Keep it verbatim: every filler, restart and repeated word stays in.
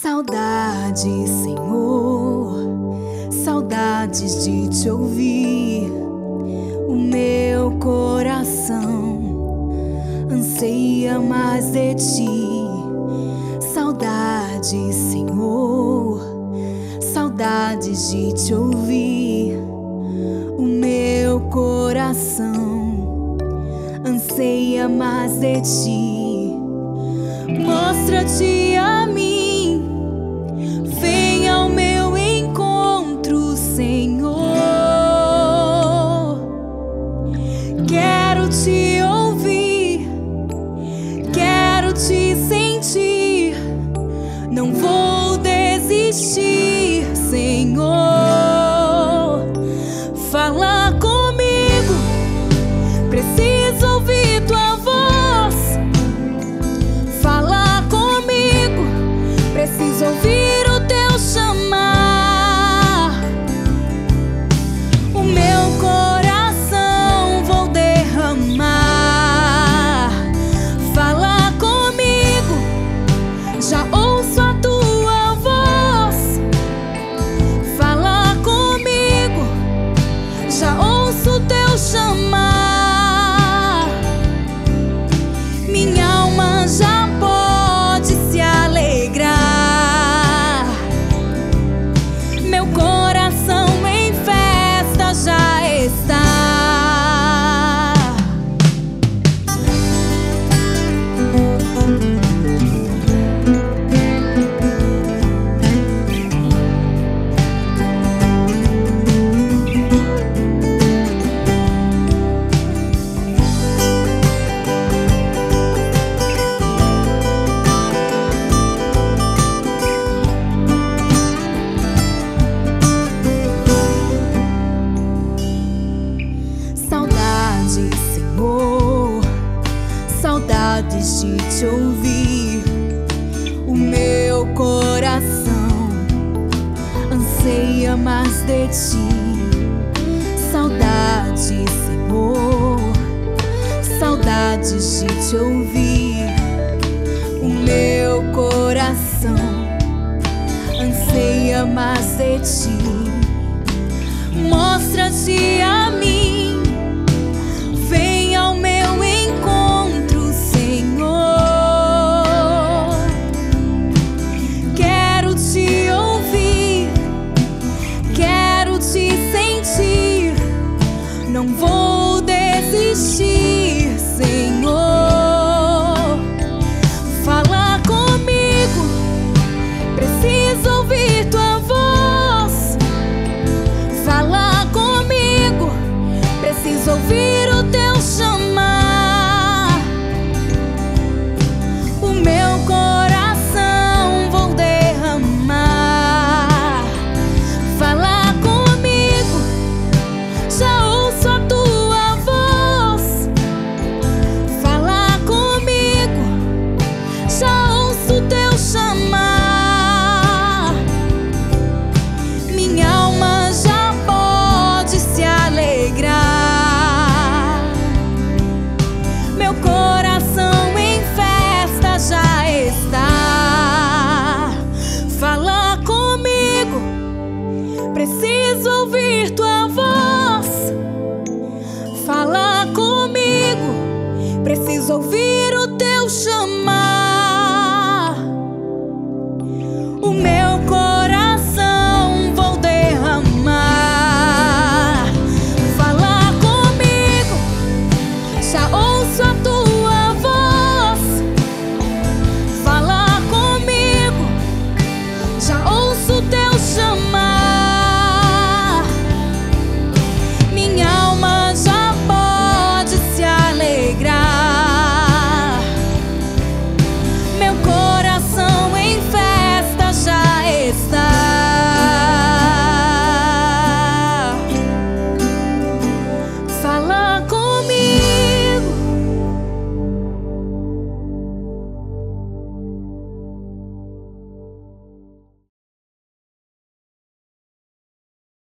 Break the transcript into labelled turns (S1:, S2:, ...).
S1: Saudade, Senhor, saudades de te ouvir. O meu coração anseia mais de ti. Saudade, Senhor, saudades de te ouvir. O meu coração anseia mais de ti. Mostra-te a mim, vem ao meu encontro, Senhor. Quero te ouvir, quero te sentir. Não vou desistir, Senhor. Fala comigo, preciso ouvir tua voz. Fala comigo, preciso ouvir o teu chamar. O meu coração vou derramar. Fala comigo, já ouço a tua voz. Fala comigo, já ouço o teu chamar. Minha alma já pode se alegrar. Meu coração em festa já está. Saudade, Senhor, saudades de te ouvir. O meu coração anseia mais de ti. Saudade, Senhor, saudades de te ouvir. O meu coração anseia mais de ti. Mostra-te a mim,